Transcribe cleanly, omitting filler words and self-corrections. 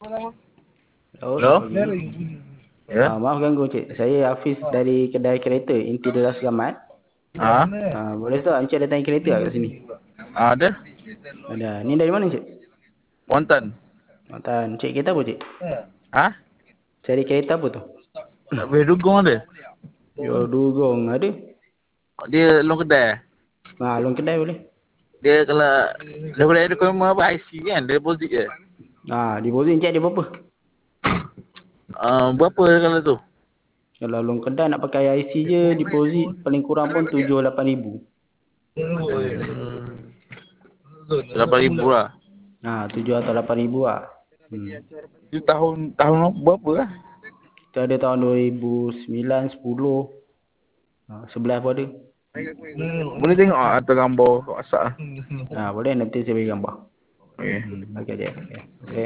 Oh, Hello? selamat pagi. Ya? Maaf ganggu cik. Saya Hafiz dari kedai kereta Inti Deras Gamat. Ah? Boleh tak Encik datang kereta kat sini? Ada? Ada. Ni dari mana cik? Wonton. Matan. Cik kereta apa cik? Ah? Cari kereta apa tu? Berdugong ada? Yo dugong ada. Dia long kedai. Long kedai boleh. Dia kalau daripada ada koma apa IC kan, dia deposit je. Deposit Encik ada berapa? Berapa kalau tu? Kalau long kedai nak pakai IC je, deposit paling kurang pun 7-8 ribu. 8,000 lah. 7 atau 8 ribu lah. Itu tahun berapa lah? Kita ada tahun 2009, 10, 11 pun ada. Boleh tengok atau gambar kat WhatsApp. Boleh nanti saya bagi gambar. Okay. Okey dia. Okay.